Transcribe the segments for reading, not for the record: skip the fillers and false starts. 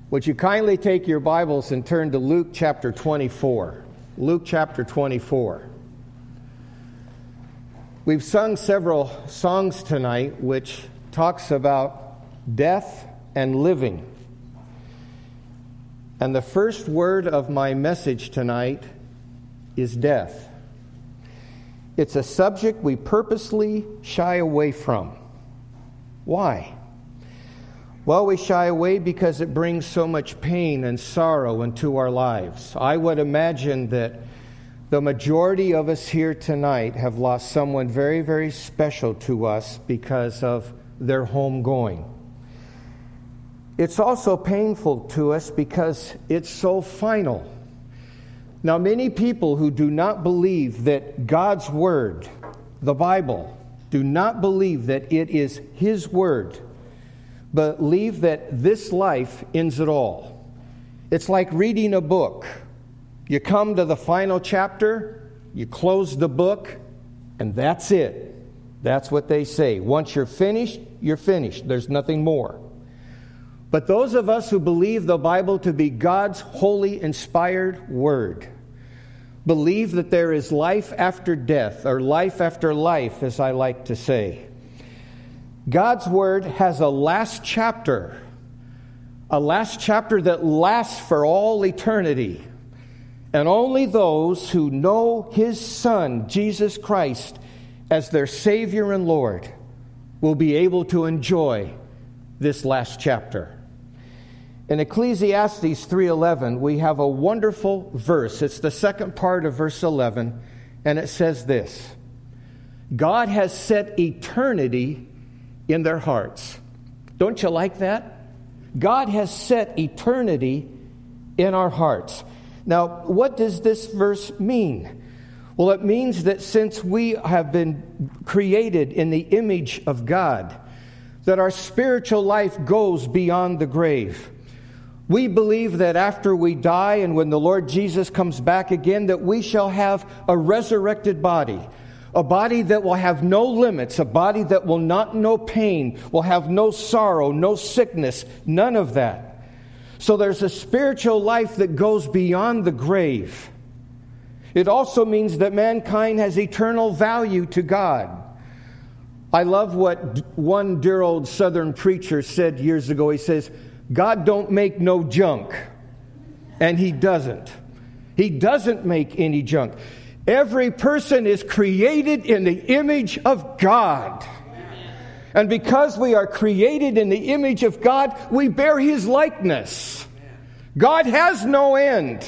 Would you kindly take your Bibles and turn to Luke chapter 24? Luke chapter 24. We've sung several songs tonight which talks about death and living. And the first word of my message tonight is death. It's a subject we purposely shy away from. Why? Well, we shy away because it brings so much pain and sorrow into our lives. I would imagine that the majority of us here tonight have lost someone very, very special to us because of their homegoing. It's also painful to us because it's so final. Now, many people who do not believe that God's Word, the Bible, do not believe that it is His Word, believe that this life ends it all. It's like reading a book. You come to the final chapter, you close the book, and that's it. That's what they say. Once you're finished, you're finished. There's nothing more. But those of us who believe the Bible to be God's holy, inspired Word believe that there is life after death, or life after life, as I like to say. God's Word has a last chapter that lasts for all eternity. And only those who know His Son, Jesus Christ, as their Savior and Lord, will be able to enjoy this last chapter. In Ecclesiastes 3:11, we have a wonderful verse. It's the second part of verse 11, and it says this: God has set eternity in their hearts. Don't you like that? God has set eternity in our hearts. Now, what does this verse mean? Well, it means that since we have been created in the image of God, that our spiritual life goes beyond the grave. We believe that after we die and when the Lord Jesus comes back again, that we shall have a resurrected body. A body that will have no limits, a body that will not know pain, will have no sorrow, no sickness, none of that. So there's a spiritual life that goes beyond the grave. It also means that mankind has eternal value to God. I love what one dear old Southern preacher said years ago. He says, God don't make no junk. And He doesn't. He doesn't make any junk. Every person is created in the image of God. And because we are created in the image of God, we bear His likeness. God has no end.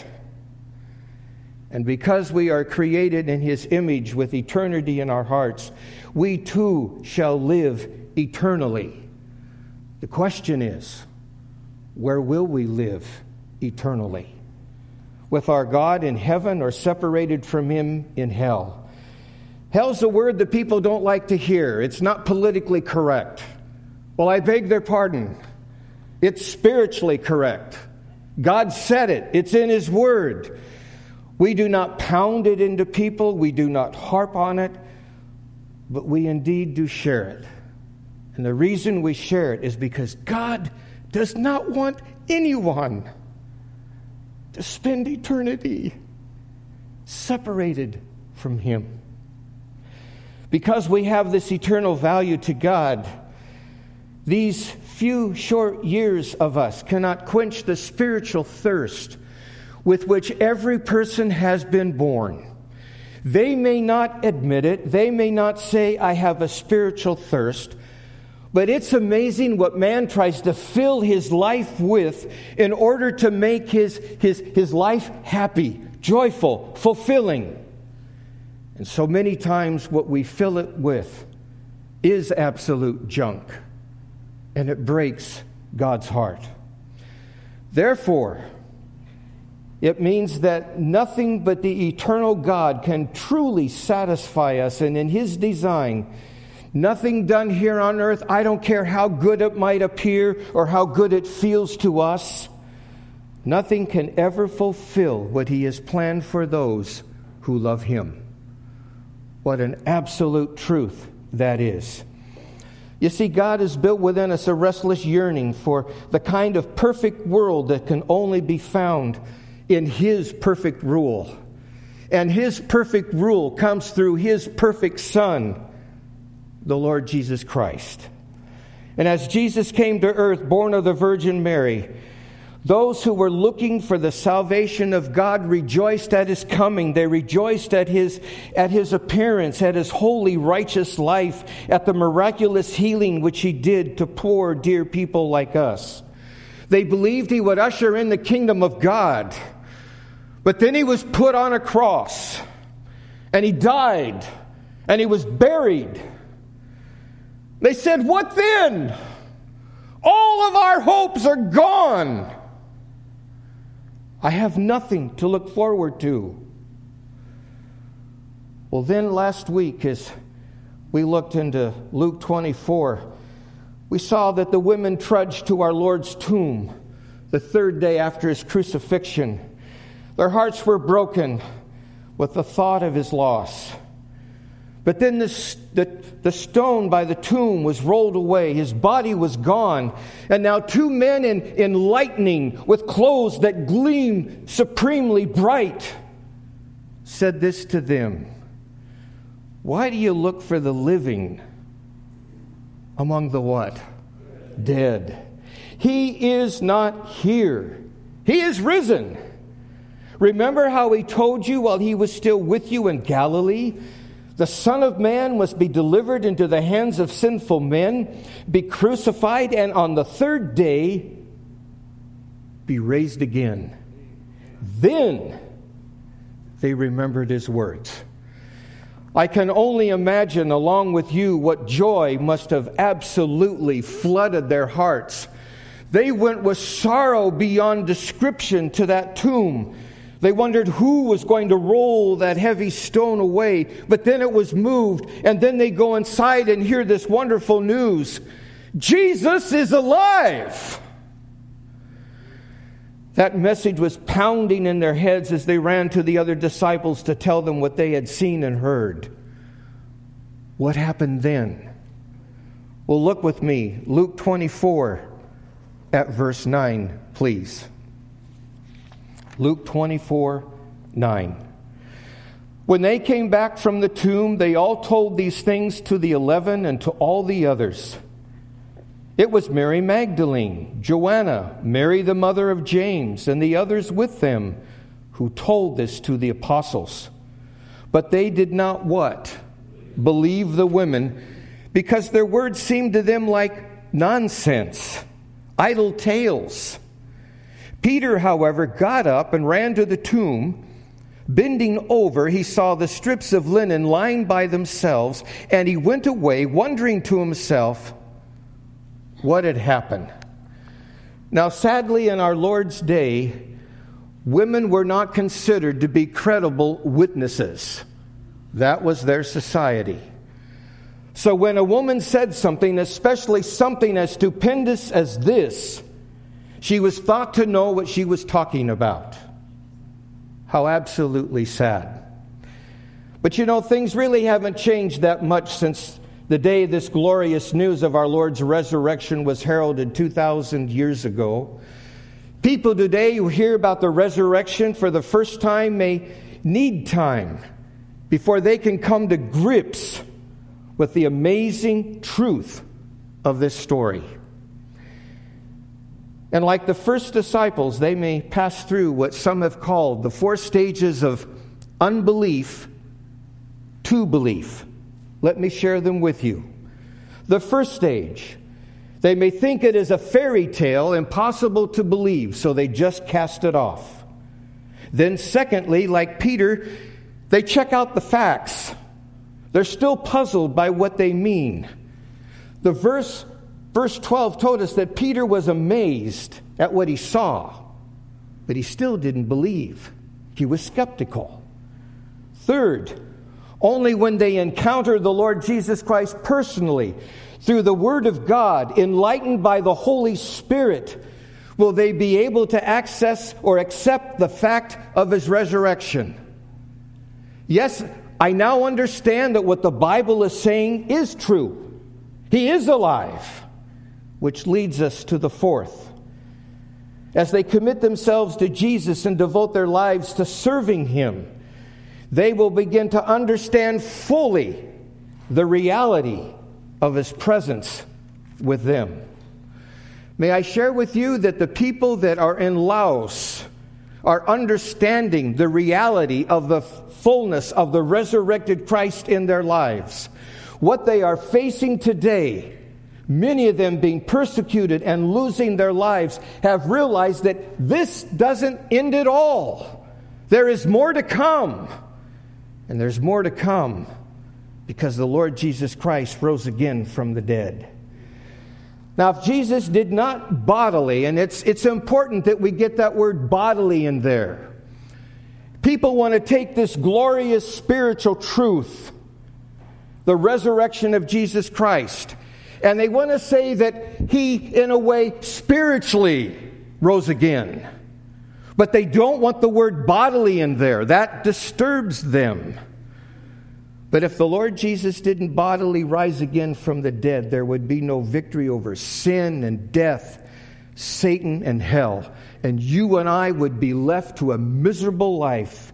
And because we are created in His image with eternity in our hearts, we too shall live eternally. The question is, where will we live eternally? With our God in heaven or separated from Him in hell? Hell's a word that people don't like to hear. It's not politically correct. Well, I beg their pardon. It's spiritually correct. God said it. It's in His Word. We do not pound it into people. We do not harp on it. But we indeed do share it. And the reason we share it is because God does not want anyone to spend eternity separated from Him. Because we have this eternal value to God, these few short years of us cannot quench the spiritual thirst with which every person has been born. They may not admit it. They may not say, I have a spiritual thirst. But it's amazing what man tries to fill his life with in order to make his life happy, joyful, fulfilling. And so many times what we fill it with is absolute junk. And it breaks God's heart. Therefore, it means that nothing but the eternal God can truly satisfy us. And in His design, nothing done here on earth, I don't care how good it might appear or how good it feels to us, nothing can ever fulfill what He has planned for those who love Him. What an absolute truth that is. You see, God has built within us a restless yearning for the kind of perfect world that can only be found in His perfect rule. And His perfect rule comes through His perfect Son, the Lord Jesus Christ. And as Jesus came to earth, born of the Virgin Mary, those who were looking for the salvation of God rejoiced at His coming. They rejoiced at His appearance, at His holy, righteous life, at the miraculous healing which He did to poor, dear people like us. They believed He would usher in the kingdom of God. But then He was put on a cross, and He died, and He was buried. They said, "What then? All of our hopes are gone. I have nothing to look forward to." Well, then last week, as we looked into Luke 24, we saw that the women trudged to our Lord's tomb the third day after His crucifixion. Their hearts were broken with the thought of His loss. But then the stone by the tomb was rolled away. His body was gone. And now two men in lightning, with clothes that gleamed supremely bright, said this to them: "Why do you look for the living among the what? Dead. He is not here. He is risen. Remember how He told you while He was still with you in Galilee? The Son of Man must be delivered into the hands of sinful men, be crucified, and on the third day be raised again." Then they remembered His words. I can only imagine, along with you, what joy must have absolutely flooded their hearts. They went with sorrow beyond description to that tomb. They wondered who was going to roll that heavy stone away, but then it was moved, and then they go inside and hear this wonderful news: Jesus is alive! That message was pounding in their heads as they ran to the other disciples to tell them what they had seen and heard. What happened then? Well, look with me, Luke 24 at verse 9, please. Luke 24:9. When they came back from the tomb, they all told these things to the 11 and to all the others. It was Mary Magdalene, Joanna, Mary the mother of James, and the others with them who told this to the apostles. But they did not what? Believe the women, because their words seemed to them like nonsense, idle tales. Peter, however, got up and ran to the tomb. Bending over, he saw the strips of linen lying by themselves, and he went away, wondering to himself what had happened. Now, sadly, in our Lord's day, women were not considered to be credible witnesses. That was their society. So when a woman said something, especially something as stupendous as this, she was thought to know what she was talking about. How absolutely sad. But you know, things really haven't changed that much since the day this glorious news of our Lord's resurrection was heralded 2,000 years ago. People today who hear about the resurrection for the first time may need time before they can come to grips with the amazing truth of this story. And like the first disciples, they may pass through what some have called the 4 stages of unbelief to belief. Let me share them with you. The first stage, they may think it is a fairy tale, impossible to believe, so they just cast it off. Then secondly, like Peter, they check out the facts. They're still puzzled by what they mean. The Verse 12 told us that Peter was amazed at what he saw, but he still didn't believe. He was skeptical. Third, only when they encounter the Lord Jesus Christ personally, through the Word of God, enlightened by the Holy Spirit, will they be able to access or accept the fact of His resurrection. Yes, I now understand that what the Bible is saying is true. He is alive, which leads us to the fourth. As they commit themselves to Jesus and devote their lives to serving Him, they will begin to understand fully the reality of His presence with them. May I share with you that the people that are in Laos are understanding the reality of the fullness of the resurrected Christ in their lives. What they are facing today, many of them being persecuted and losing their lives, have realized that this doesn't end it all. There is more to come. And there's more to come because the Lord Jesus Christ rose again from the dead. Now, if Jesus did not bodily, and it's important that we get that word bodily in there. People want to take this glorious spiritual truth, the resurrection of Jesus Christ, and they want to say that He, in a way, spiritually rose again. But they don't want the word bodily in there. That disturbs them. But if the Lord Jesus didn't bodily rise again from the dead, there would be no victory over sin and death, Satan and hell. And you and I would be left to a miserable life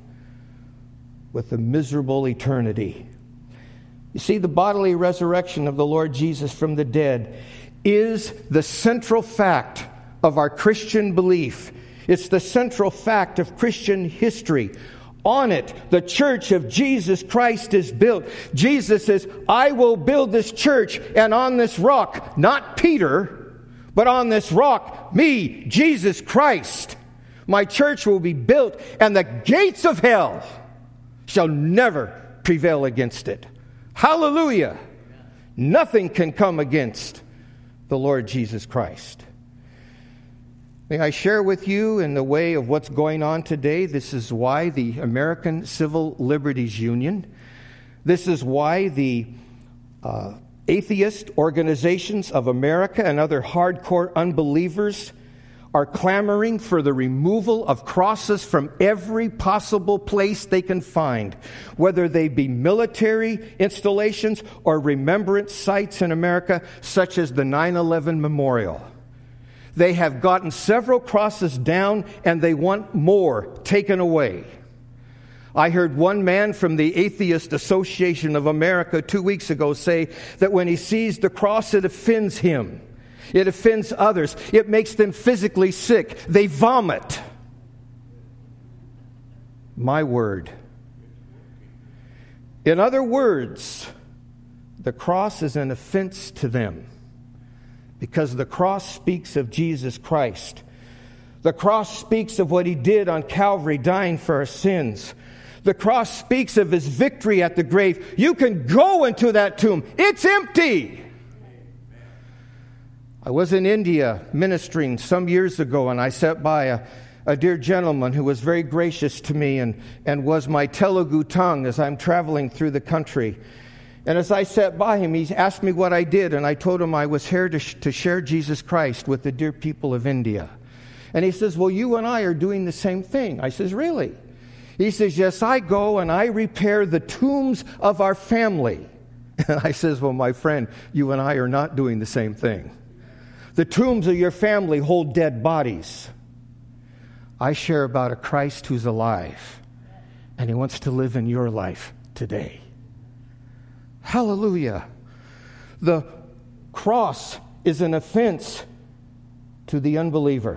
with a miserable eternity. You see, the bodily resurrection of the Lord Jesus from the dead is the central fact of our Christian belief. It's the central fact of Christian history. On it, the church of Jesus Christ is built. Jesus says, I will build this church, and on this rock, not Peter, but on this rock, me, Jesus Christ, my church will be built, and the gates of hell shall never prevail against it. Hallelujah! Nothing can come against the Lord Jesus Christ. May I share with you in the way of what's going on today? This is why the American Civil Liberties Union, this is why the atheist organizations of America and other hardcore unbelievers are clamoring for the removal of crosses from every possible place they can find, whether they be military installations or remembrance sites in America, such as the 9/11 Memorial. They have gotten several crosses down, and they want more taken away. I heard one man from the Atheist Association of America 2 weeks ago say that when he sees the cross, it offends him. It offends others. It makes them physically sick. They vomit. My word. In other words, the cross is an offense to them. Because the cross speaks of Jesus Christ. The cross speaks of what He did on Calvary, dying for our sins. The cross speaks of His victory at the grave. You can go into that tomb. It's empty. I was in India ministering some years ago, and I sat by a dear gentleman who was very gracious to me and was my Telugu tongue as I'm traveling through the country. And as I sat by him, he asked me what I did, and I told him I was here to share Jesus Christ with the dear people of India. And he says, well, you and I are doing the same thing. I says, really? He says, yes, I go and I repair the tombs of our family. And I says, well, my friend, you and I are not doing the same thing. The tombs of your family hold dead bodies. I share about a Christ who's alive, and He wants to live in your life today. Hallelujah. The cross is an offense to the unbeliever.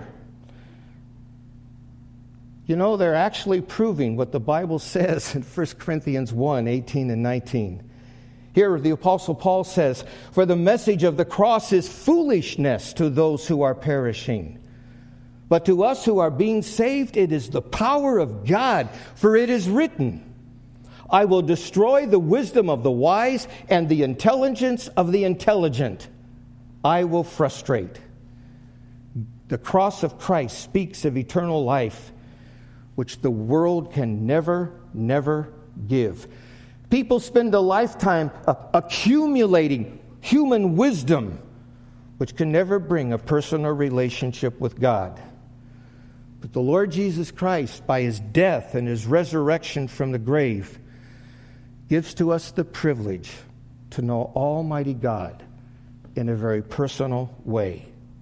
You know, they're actually proving what the Bible says in 1 Corinthians 1, 18 and 19. Here the Apostle Paul says, for the message of the cross is foolishness to those who are perishing. But to us who are being saved, it is the power of God. For it is written, I will destroy the wisdom of the wise and the intelligence of the intelligent. I will frustrate. The cross of Christ speaks of eternal life, which the world can never give. People spend a lifetime accumulating human wisdom, which can never bring a personal relationship with God. But the Lord Jesus Christ, by His death and His resurrection from the grave, gives to us the privilege to know Almighty God in a very personal way.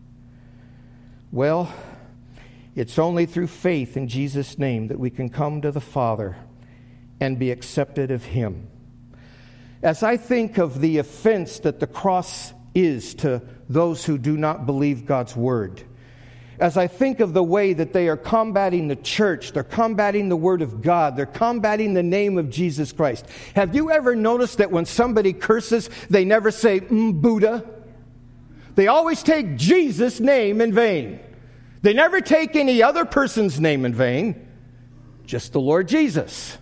Well, it's only through faith in Jesus' name that we can come to the Father and be accepted of Him. As I think of the offense that the cross is to those who do not believe God's Word, as I think of the way that they are combating the church, they're combating the Word of God, they're combating the name of Jesus Christ. Have you ever noticed that when somebody curses, they never say, Buddha? They always take Jesus' name in vain. They never take any other person's name in vain, just the Lord Jesus.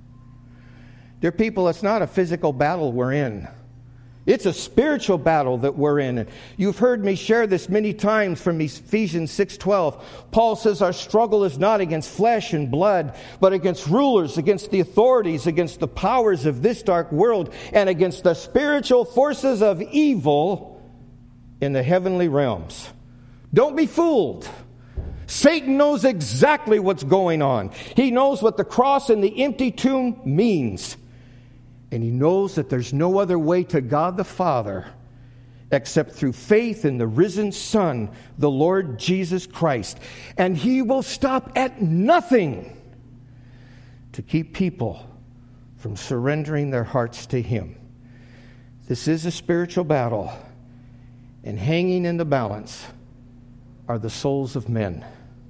Dear people, it's not a physical battle we're in. It's a spiritual battle that we're in. And you've heard me share this many times from Ephesians 6:12. Paul says our struggle is not against flesh and blood, but against rulers, against the authorities, against the powers of this dark world, and against the spiritual forces of evil in the heavenly realms. Don't be fooled. Satan knows exactly what's going on. He knows what the cross and the empty tomb means. And he knows that there's no other way to God the Father except through faith in the risen Son, the Lord Jesus Christ. And He will stop at nothing to keep people from surrendering their hearts to Him. This is a spiritual battle, and hanging in the balance are the souls of men.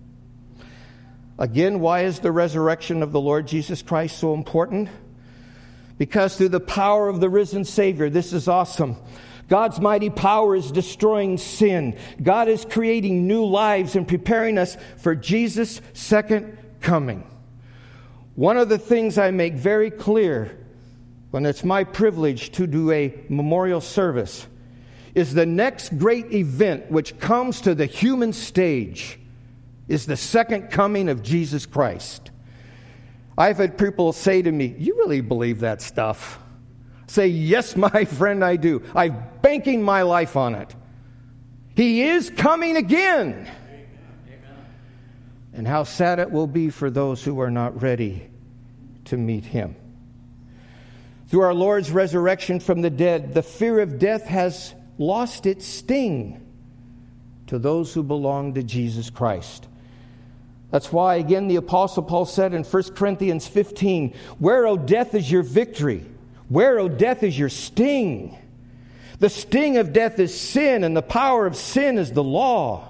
Again, why is the resurrection of the Lord Jesus Christ so important? Because through the power of the risen Savior, this is awesome. God's mighty power is destroying sin. God is creating new lives and preparing us for Jesus' second coming. One of the things I make very clear when it's my privilege to do a memorial service is the next great event which comes to the human stage is the second coming of Jesus Christ. I've had people say to me, "You really believe that stuff?" Say, "Yes, my friend, I do. I'm banking my life on it." He is coming again. Amen. And how sad it will be for those who are not ready to meet Him. Through our Lord's resurrection from the dead, the fear of death has lost its sting to those who belong to Jesus Christ. That's why, again, the Apostle Paul said in 1 Corinthians 15, "Where, O death, is your victory? Where, O death, is your sting? The sting of death is sin, and the power of sin is the law.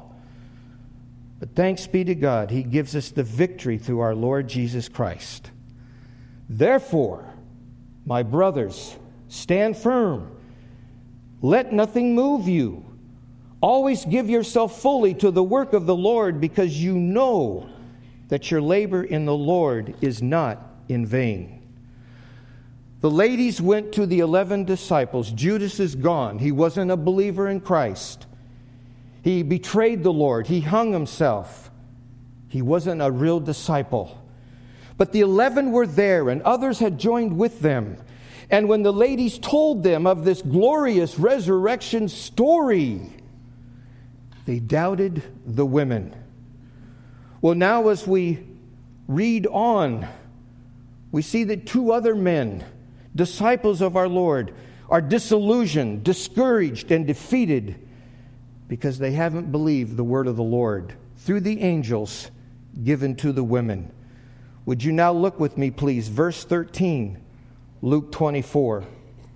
But thanks be to God, He gives us the victory through our Lord Jesus Christ. Therefore, my brothers, stand firm. Let nothing move you. Always give yourself fully to the work of the Lord, because you know that your labor in the Lord is not in vain." The ladies went to the 11 disciples. Judas is gone. He wasn't a believer in Christ. He betrayed the Lord. He hung himself. He wasn't a real disciple. But the 11 were there, and others had joined with them. And when the ladies told them of this glorious resurrection story, they doubted the women. Well, now as we read on, we see that 2 other men, disciples of our Lord, are disillusioned, discouraged, and defeated because they haven't believed the word of the Lord through the angels given to the women. Would you now look with me, please, verse 13, Luke 24.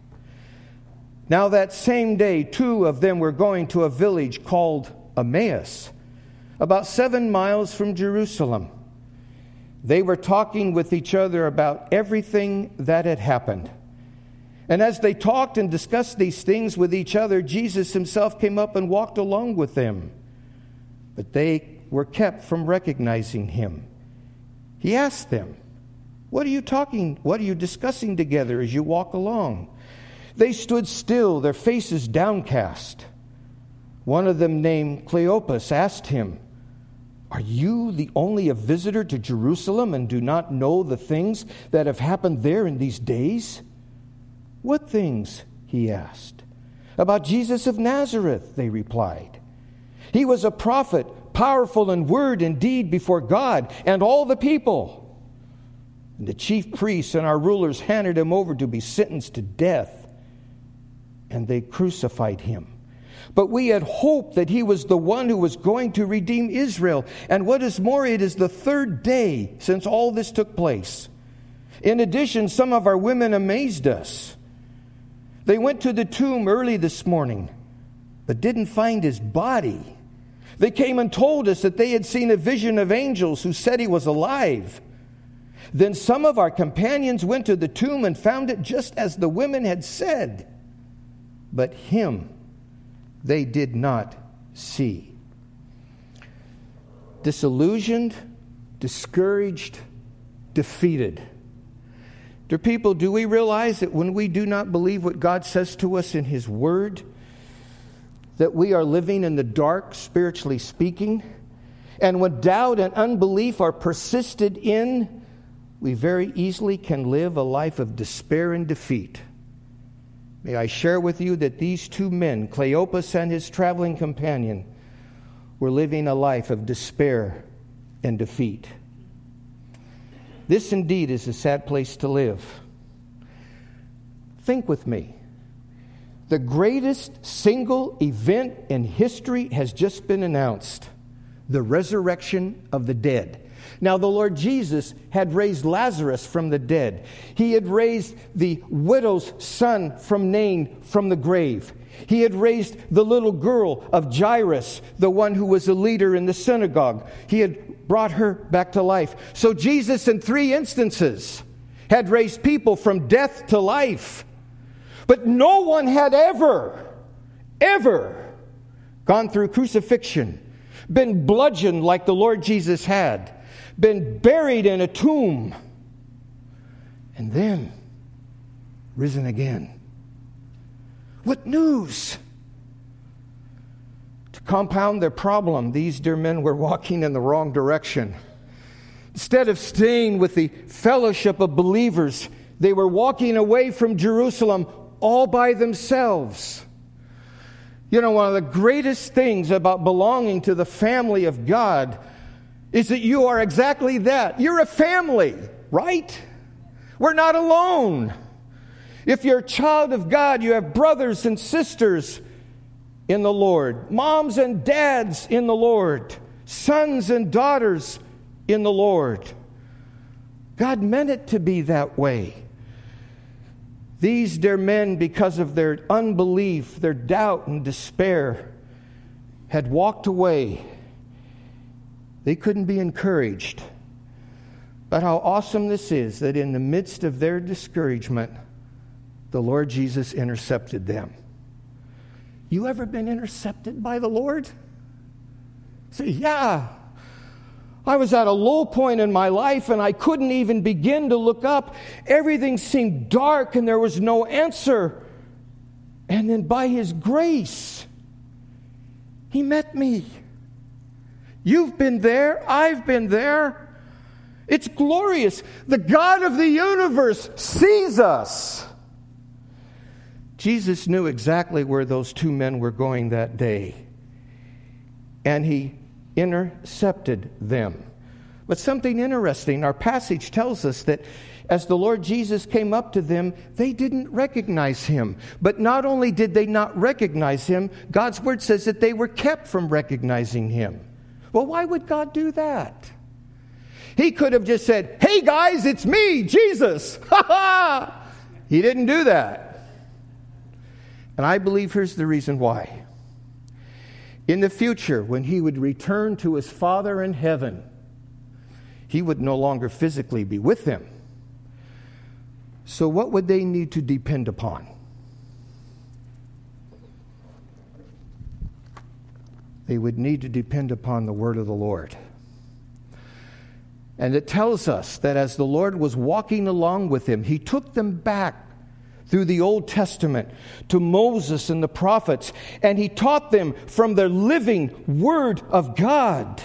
"Now that same day, 2 of them were going to a village called Emmaus, about 7 miles from Jerusalem. They were talking with each other about everything that had happened. And as they talked and discussed these things with each other, Jesus Himself came up and walked along with them. But they were kept from recognizing Him. He asked them, What are you discussing together as you walk along?" They stood still, their faces downcast. One of them, named Cleopas, asked Him, "Are you the only a visitor to Jerusalem and do not know the things that have happened there in these days?" "What things?" he asked. "About Jesus of Nazareth," they replied. "He was a prophet, powerful in word and deed before God and all the people. And the chief priests and our rulers handed Him over to be sentenced to death, and they crucified Him. But we had hoped that he was the one who was going to redeem Israel. And what is more, it is the third day since all this took place. In addition, some of our women amazed us. They went to the tomb early this morning, but didn't find his body. They came and told us that they had seen a vision of angels who said he was alive. Then some of our companions went to the tomb and found it just as the women had said. But him they did not see. Disillusioned, discouraged, defeated. Dear people, do we realize that when we do not believe what God says to us in His Word, that we are living in the dark, spiritually speaking? And when doubt and unbelief are persisted in, we very easily can live a life of despair and defeat. May I share with you that these two men, Cleopas and his traveling companion, were living a life of despair and defeat. This indeed is a sad place to live. Think with me. The greatest single event in history has just been announced: the resurrection of the dead. Now, the Lord Jesus had raised Lazarus from the dead. He had raised the widow's son from Nain from the grave. He had raised the little girl of Jairus, the one who was a leader in the synagogue. He had brought her back to life. So Jesus, in 3 instances, had raised people from death to life. But no one had ever gone through crucifixion, been bludgeoned like the Lord Jesus had, been buried in a tomb, and then risen again. What news! To compound their problem, these dear men were walking in the wrong direction. Instead of staying with the fellowship of believers, they were walking away from Jerusalem all by themselves. You know, one of the greatest things about belonging to the family of God is that you are exactly that. You're a family, right? We're not alone. If you're a child of God, you have brothers and sisters in the Lord, moms and dads in the Lord, sons and daughters in the Lord. God meant it to be that way. These dear men, because of their unbelief, their doubt and despair, had walked away. They couldn't be encouraged. But how awesome this is that in the midst of their discouragement, the Lord Jesus intercepted them. You ever been intercepted by the Lord? Say, yeah. I was at a low point in my life and I couldn't even begin to look up. Everything seemed dark and there was no answer. And then by His grace, He met me. You've been there. I've been there. It's glorious. The God of the universe sees us. Jesus knew exactly where those two men were going that day, and He intercepted them. But something interesting, our passage tells us that as the Lord Jesus came up to them, they didn't recognize Him. But not only did they not recognize Him, God's Word says that they were kept from recognizing Him. Well, why would God do that? He could have just said, "Hey guys, it's me, Jesus." Ha ha! He didn't do that. And I believe here's the reason why. In the future, when He would return to His Father in heaven, He would no longer physically be with them. So what would they need to depend upon? They would need to depend upon the word of the Lord. And it tells us that as the Lord was walking along with them, He took them back through the Old Testament to Moses and the prophets, and He taught them from the living Word of God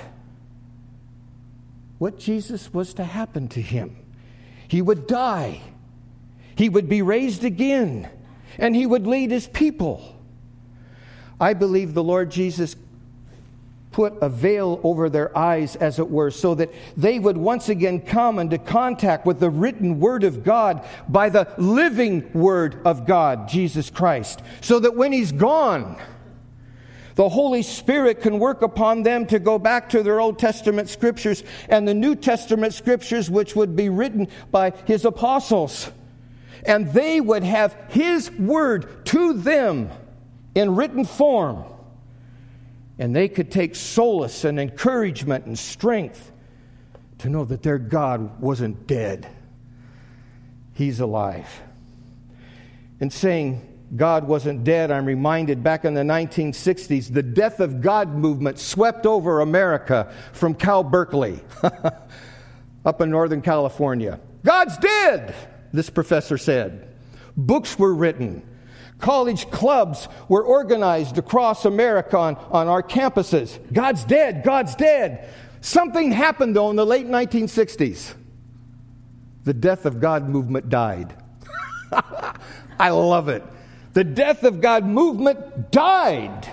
what Jesus was to happen to Him. He would die. He would be raised again, and He would lead His people. I believe the Lord Jesus put a veil over their eyes, as it were, so that they would once again come into contact with the written Word of God by the living Word of God, Jesus Christ. So that when He's gone, The Holy Spirit can work upon them to go back to their Old Testament scriptures and the New Testament scriptures, which would be written by His apostles. And they would have His word to them in written form. And they could take solace and encouragement and strength to know that their God wasn't dead. He's alive. And saying God wasn't dead, I'm reminded back in the 1960s, the Death of God movement swept over America from Cal Berkeley up in Northern California. God's dead, this professor said. Books were written. College clubs were organized across America on our campuses. God's dead, God's dead. Something happened, though, in the late 1960s. The Death of God movement died. I love it. The Death of God movement died.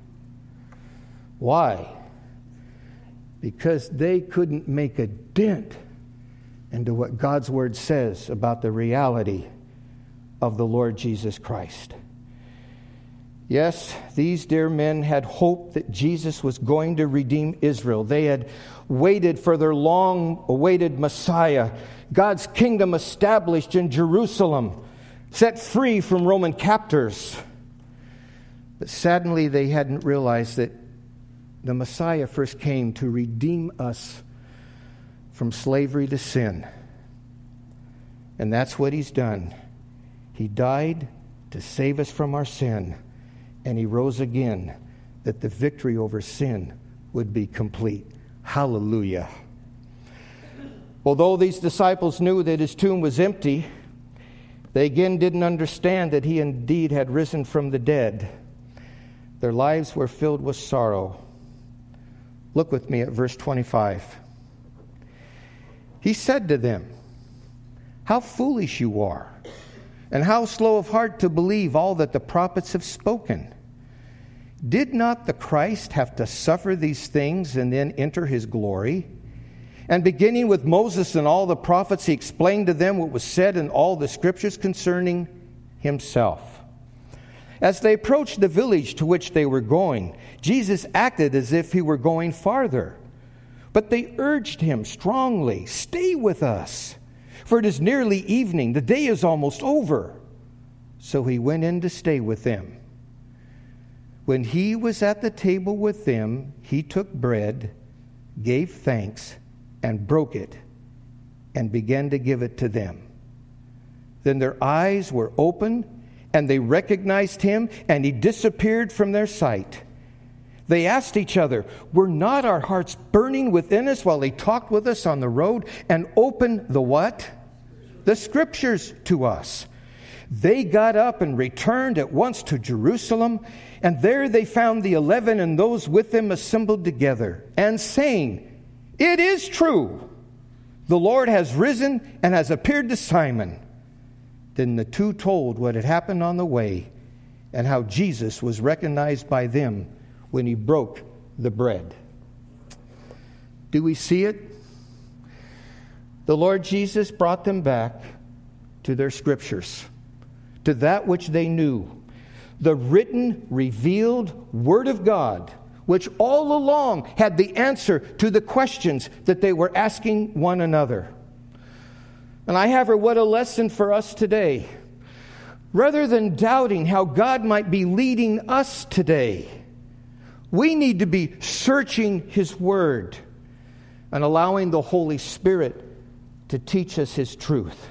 Why? Because they couldn't make a dent into what God's Word says about the reality of the Lord Jesus Christ. Yes, these dear men had hoped that Jesus was going to redeem Israel. They had waited for their long-awaited Messiah, God's kingdom established in Jerusalem, set free from Roman captors. But sadly, they hadn't realized that the Messiah first came to redeem us from slavery to sin. And that's what He's done. He died to save us from our sin. And He rose again, that the victory over sin would be complete. Hallelujah. Although these disciples knew that His tomb was empty, they again didn't understand that He indeed had risen from the dead. Their lives were filled with sorrow. Look with me at verse 25. He said to them, "How foolish you are, and how slow of heart to believe all that the prophets have spoken. Did not the Christ have to suffer these things and then enter His glory?" And beginning with Moses and all the prophets, He explained to them what was said in all the scriptures concerning Himself. As they approached the village to which they were going, Jesus acted as if He were going farther. But they urged Him strongly, "Stay with us, for it is nearly evening. The day is almost over." So He went in to stay with them. When He was at the table with them, He took bread, gave thanks, and broke it, and began to give it to them. Then their eyes were opened, and they recognized Him, and He disappeared from their sight. They asked each other, "Were not our hearts burning within us while He talked with us on the road and opened the" what? "The Scriptures to us." They got up and returned at once to Jerusalem, and there they found the 11 and those with them assembled together, and saying, "It is true, the Lord has risen and has appeared to Simon." Then the two told what had happened on the way and how Jesus was recognized by them when He broke the bread. Do we see it? The Lord Jesus brought them back to their scriptures, to that which they knew, the written, revealed Word of God, which all along had the answer to the questions that they were asking one another. And I have her, what a lesson for us today. Rather than doubting how God might be leading us today, we need to be searching His Word and allowing the Holy Spirit to teach us His truth.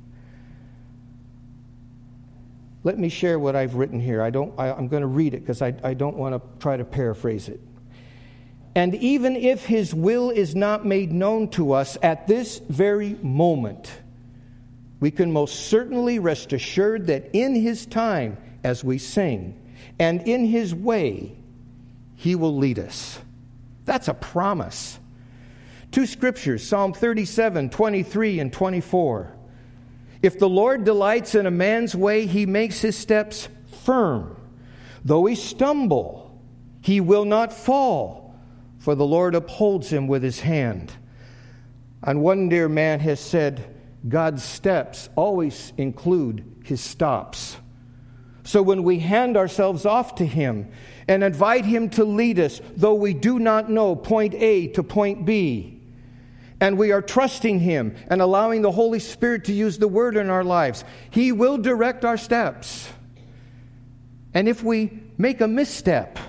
Let me share what I've written here. I'm going to read it because I don't want to try to paraphrase it. "And even if His will is not made known to us at this very moment, we can most certainly rest assured that in His time, as we sing, and in His way, He will lead us." That's a promise. Two scriptures, Psalm 37, 23 and 24. "If the Lord delights in a man's way, He makes his steps firm. Though he stumble, he will not fall, for the Lord upholds him with His hand." And one dear man has said, God's steps always include His stops. So when we hand ourselves off to Him and invite Him to lead us, though we do not know point A to point B. And we are trusting Him and allowing the Holy Spirit to use the Word in our lives. He will direct our steps. And if we make a misstep,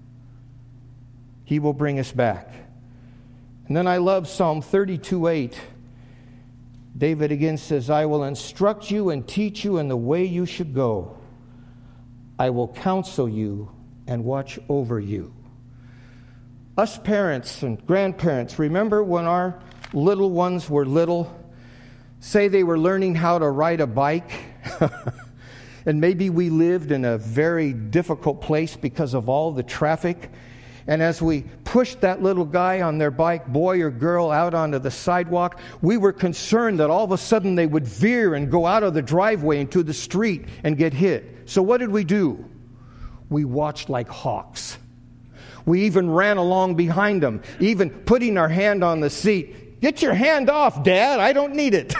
He will bring us back. And then I love Psalm 32:8. David again says, I will instruct you and teach you in the way you should go. I will counsel you and watch over you. Us parents and grandparents, remember when our little ones were little? Say they were learning how to ride a bike. And maybe we lived in a very difficult place because of all the traffic. And as we pushed that little guy on their bike, boy or girl, out onto the sidewalk, we were concerned that all of a sudden they would veer and go out of the driveway into the street and get hit. So what did we do? We watched like hawks. We even ran along behind them, even putting our hand on the seat. Get your hand off, Dad. I don't need it.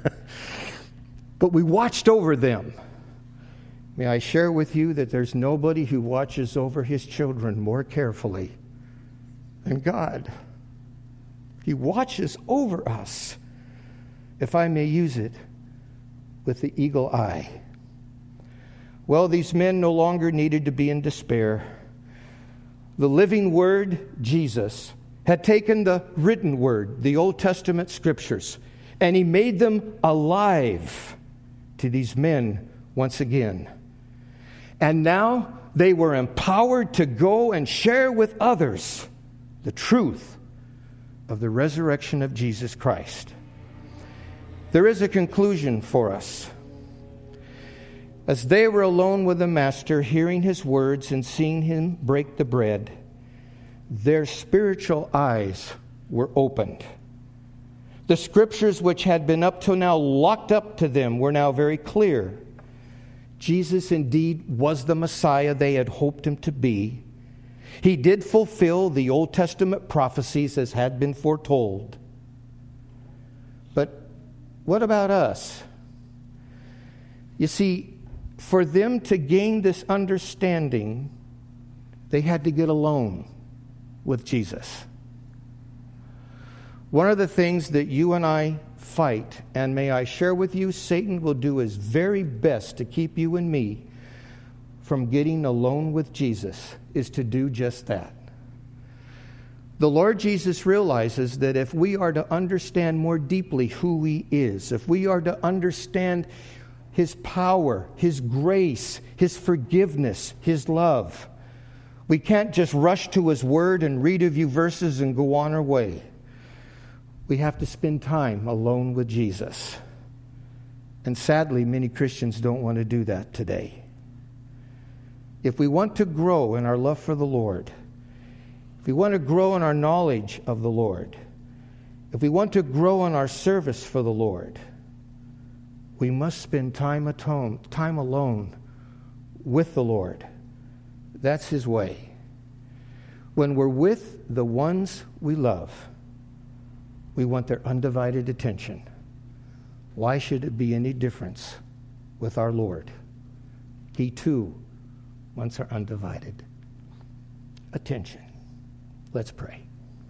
But we watched over them. May I share with you that there's nobody who watches over his children more carefully than God. He watches over us, if I may use it, with the eagle eye. Well, these men no longer needed to be in despair. The living Word, Jesus, had taken the written Word, the Old Testament Scriptures, and He made them alive to these men once again. And now they were empowered to go and share with others the truth of the resurrection of Jesus Christ. There is a conclusion for us. As they were alone with the Master, hearing His words and seeing Him break the bread, their spiritual eyes were opened. The Scriptures which had been up till now locked up to them were now very clear. Jesus indeed was the Messiah they had hoped Him to be. He did fulfill the Old Testament prophecies as had been foretold. But what about us? You see, for them to gain this understanding, they had to get alone with Jesus. One of the things that you and I fight, and may I share with you, Satan will do his very best to keep you and me from getting alone with Jesus, is to do just that. The Lord Jesus realizes that if we are to understand more deeply who He is, if we are to understand His power, His grace, His forgiveness, His love, we can't just rush to His Word and read a few verses and go on our way. We have to spend time alone with Jesus. And sadly, many Christians don't want to do that today. If we want to grow in our love for the Lord, if we want to grow in our knowledge of the Lord, if we want to grow in our service for the Lord, we must spend time alone with the Lord. That's His way. When we're with the ones we love, we want their undivided attention. Why should it be any difference with our Lord? He too wants our undivided attention. Let's pray.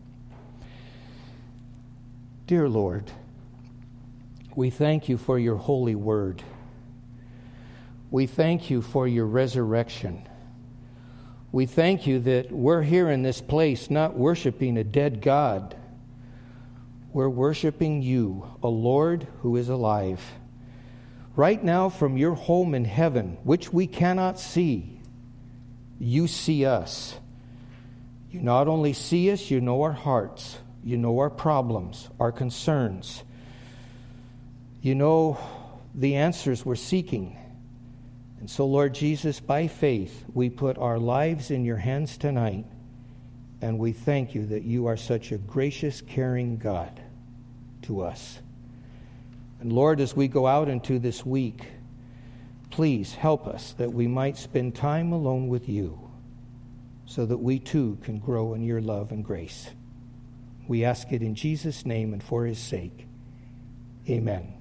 Dear Lord, we thank You for Your holy word. We thank You for Your resurrection. We thank You that we're here in this place not worshiping a dead God. We're worshiping You, a Lord who is alive. Right now, from Your home in heaven, which we cannot see, You see us. You not only see us, You know our hearts. You know our problems, our concerns. You know the answers we're seeking. And so, Lord Jesus, by faith, we put our lives in Your hands tonight. And we thank You that You are such a gracious, caring God to us. And Lord, as we go out into this week, please help us that we might spend time alone with You so that we too can grow in Your love and grace. We ask it in Jesus' name and for His sake. Amen.